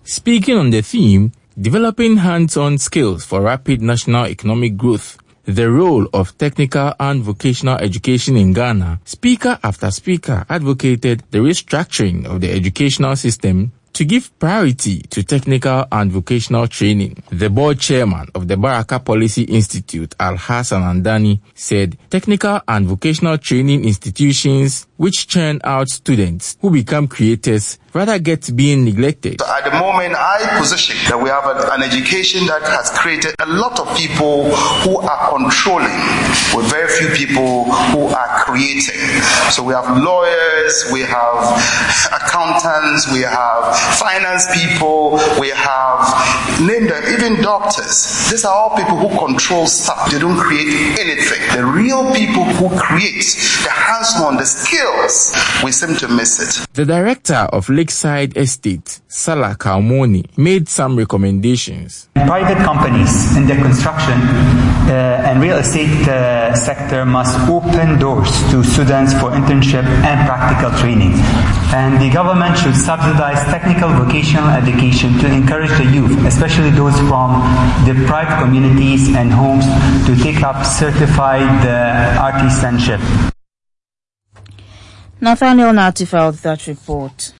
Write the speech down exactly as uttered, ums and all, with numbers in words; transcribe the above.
Speaking on the theme, developing hands-on skills for rapid national economic growth, the role of technical and vocational education in Ghana, speaker after speaker advocated the restructuring of the educational system to give priority to technical and vocational training. The board chairman of the Baraka Policy Institute, Al-Hassan Andani, said technical and vocational training institutions which churn out students who become creators rather get being neglected. So at the moment, I position that we have a, an education that has created a lot of people who are controlling, with very few people who are creating. So we have lawyers, we have accountants, we have finance people, we have, name them, even doctors. These are all people who control stuff. They don't create anything. The real people who create, the hands-on, the skills, we seem to miss it. The director of Lakeside Estate, Salah Kaumoni, made some recommendations. Private companies in the construction uh, and real estate uh, sector must open doors to students for internship and practical training. And the government should subsidize technical vocational education to encourage the youth, especially those from deprived communities and homes, to take up certified uh, artisanship. Nathaniel Natifal with that report.